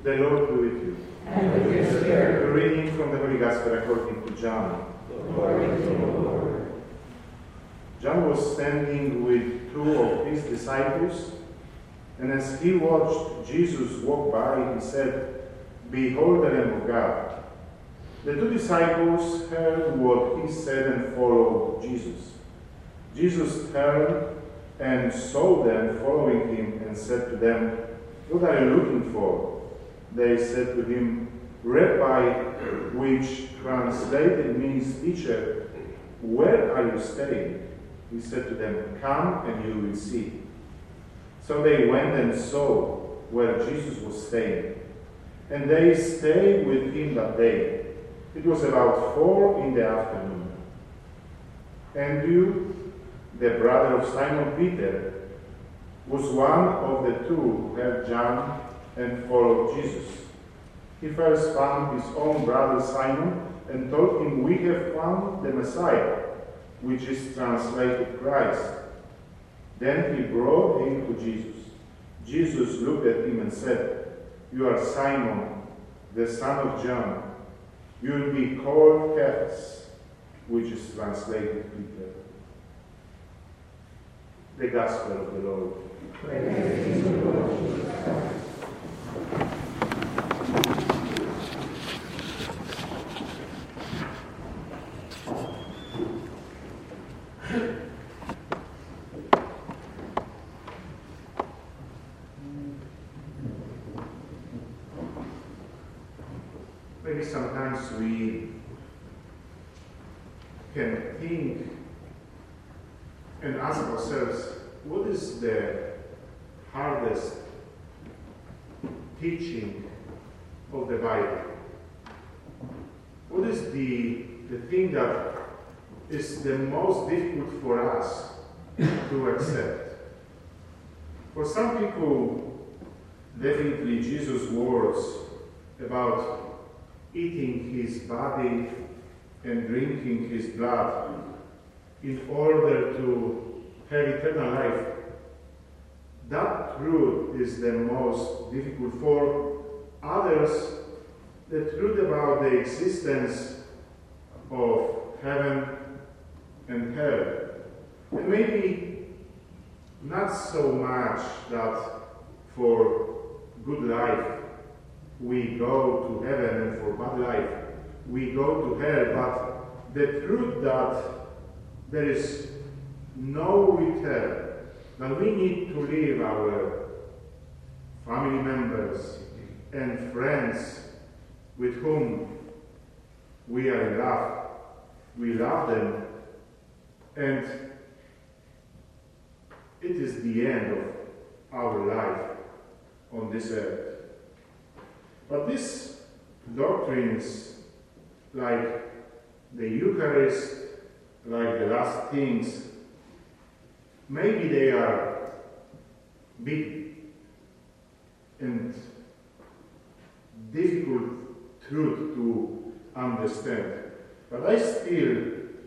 The Lord be with you. And with your spirit. A reading from the Holy Gospel according to John. Glory to you, Lord. John was standing with two of his disciples, and as he watched Jesus walk by, he said, "Behold the Lamb of God." The two disciples heard what he said and followed Jesus. Jesus turned and saw them following him and said to them, "What are you looking for?" They said to him, "Rabbi," which translated means teacher, "where are you staying?" He said to them, "Come and you will see." So they went and saw where Jesus was staying, and they stayed with him that day. It was about 4 p.m. Andrew, the brother of Simon Peter, was one of the two who had John and followed Jesus. He first found his own brother Simon and told him, "We have found the Messiah," which is translated Christ. Then he brought him to Jesus. Jesus looked at him and said, "You are Simon, the son of John. You will be called Cephas," which is translated Peter. The Gospel of the Lord. Praise to you, Lord Jesus Christ. Maybe sometimes we can think and ask ourselves, what is the hardest teaching of the Bible? What is the thing that is the most difficult for us to accept? For some people, definitely Jesus' words about eating his body and drinking his blood in order to have eternal life, that truth is the most difficult. For others, the truth about the existence of heaven and hell, and maybe not so much that for good life we go to heaven and for bad life we go to hell, but the truth that there is no return, that we need to leave our family members and friends with whom we are in love. We love them, and it is the end of our life on this earth. But these doctrines, like the Eucharist, like the last things, maybe they are big and difficult truth to understand. But I still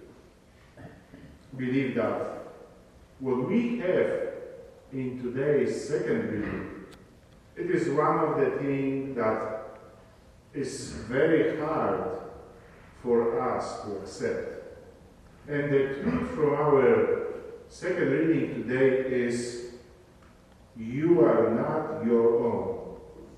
believe that what we have in today's second reading, it is one of the things that is very hard for us to accept. And the truth from our second reading today is, you are not your own.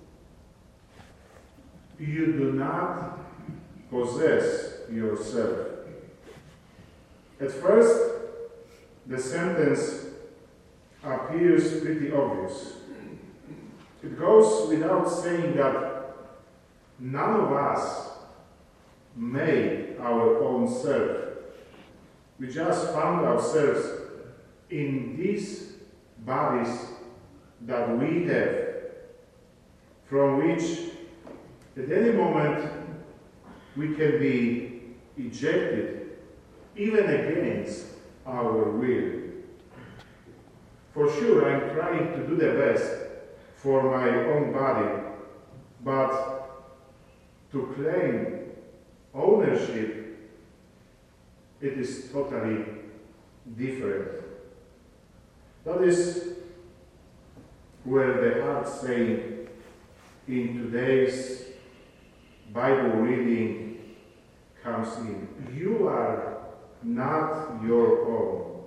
You do not possess yourself. At first, the sentence appears pretty obvious. It goes without saying that none of us made our own self. We just found ourselves in these bodies that we have, from which at any moment we can be ejected, even against our will. For sure, I'm trying to do the best for my own body, but to claim ownership, it is totally different. That is where the hard saying, in today's Bible reading comes in. You are not your own.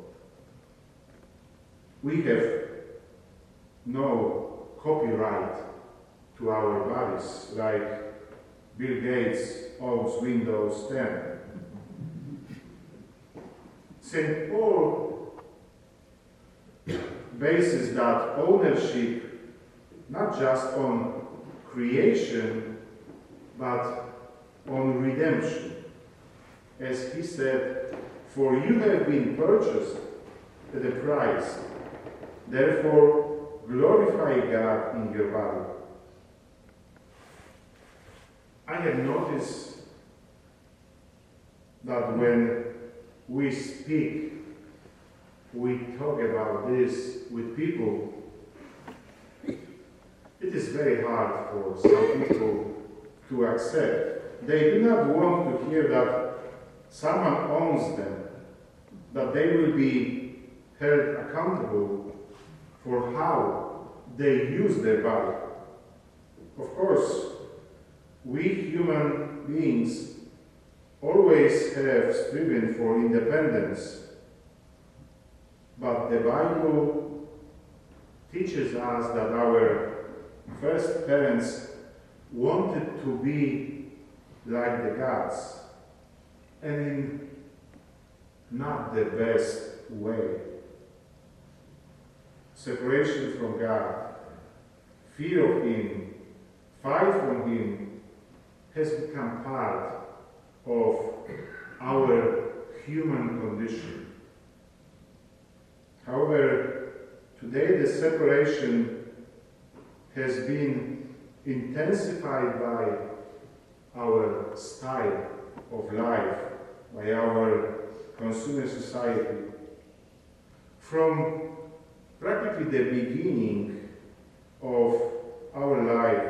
We have no copyright to our bodies, like Bill Gates owns Windows 10. St. Paul bases that ownership not just on creation, but on redemption. As he said, "For you have been purchased at a price, therefore glorify God in your body." I have noticed that when we speak, we talk about this with people, it is very hard for some people to accept. They do not want to hear that someone owns them, that they will be held accountable for how they use their body. Of course, we human beings always have striven for independence, but the Bible teaches us that our first parents wanted to be like the gods, and in not the best way. Separation from God, fear of Him, fight from Him has become part of our human condition. However, today the separation has been intensified by our style of life, by our consumer society. From practically the beginning of our life,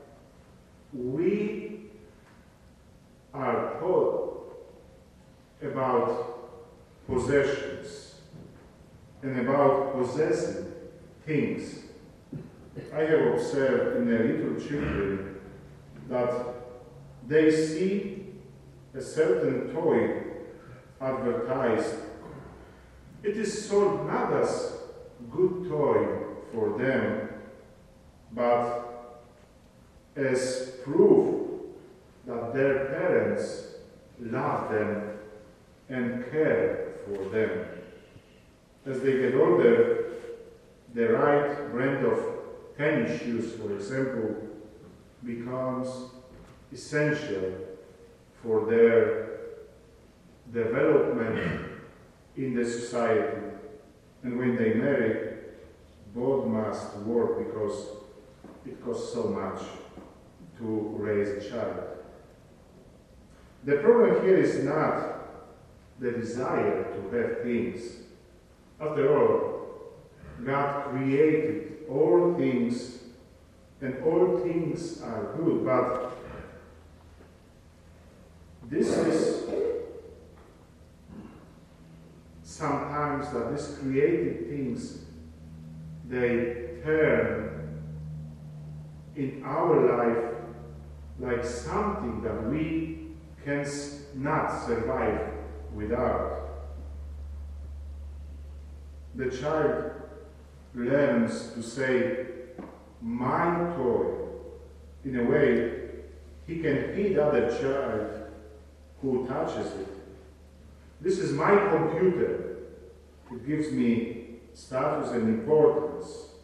we are taught about possessions and about possessing things. I have observed in the little children that they see a certain toy advertised. It is sold not as good toy for them, but as proof that their parents love them and care for them. As they get older, the right brand of tennis shoes, for example, becomes essential for their development in the society. And when they marry, both must work because it costs so much to raise a child. The problem here is not the desire to have things. After all, God created all things, and all things are good, but this is sometimes that these created things, they turn in our life like something that we cannot survive without. The child learns to say, "my toy." In a way, he can feed other child who touches it. "This is my computer. It gives me status and importance."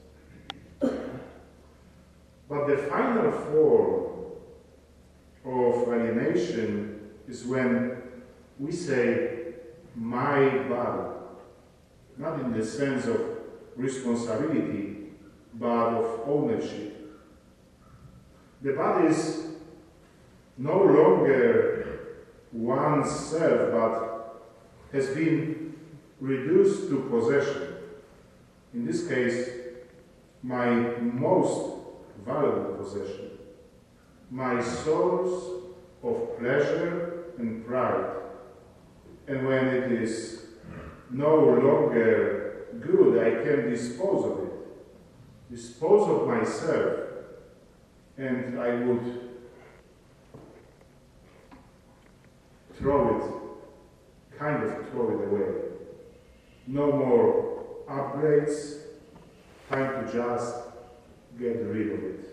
But the final form of alienation is when we say, "my body," not in the sense of responsibility, but of ownership. The body is no longer oneself, but has been reduced to possession. In this case, my most valuable possession, my source of pleasure and pride. And when it is no longer good, I can dispose of it, dispose of myself, and I would throw it away. No more upgrades, time to just get rid of it.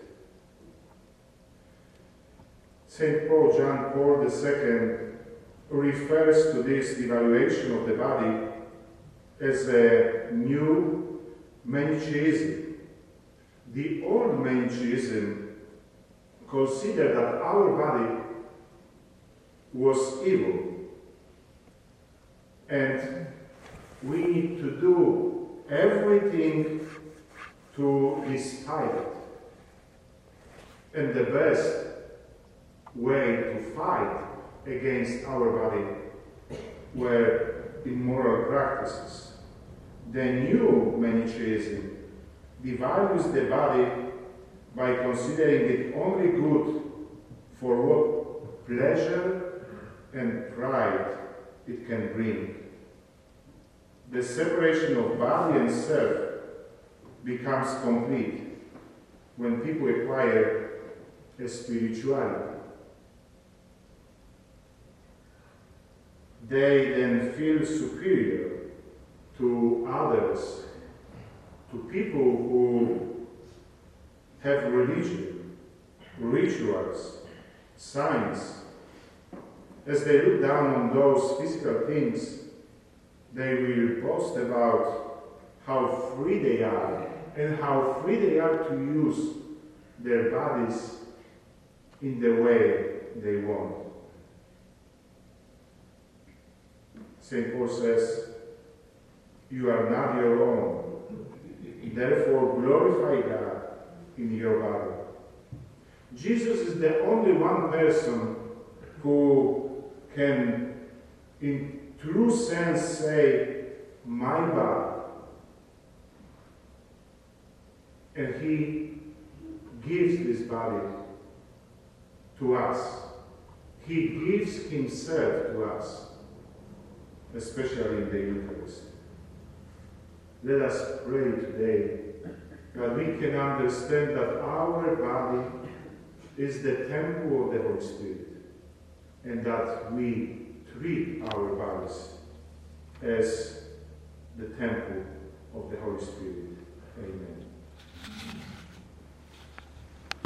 St. John Paul II refers to this devaluation of the body as a new Manichaeism. The old Manichaeism considered that our body was evil, and we need to do everything to despite it. And the best way to fight against our body were immoral practices. The new Manichaeism devalues the body by considering it only good for what pleasure and pride it can bring. The separation of body and self becomes complete when people acquire a spirituality. They then feel superior to others, to people who have religion, rituals, signs. As they look down on those physical things, they will boast about how free they are and how free they are to use their bodies in the way they want. St. Paul says, "You are not your own, therefore glorify God in your body." Jesus is the only one person who can, in true sense, say, "My body." And he gives this body to us. He gives himself to us, especially in the Eucharist. Let us pray today that we can understand that our body is the temple of the Holy Spirit, and that we treat our bodies as the temple of the Holy Spirit. Amen.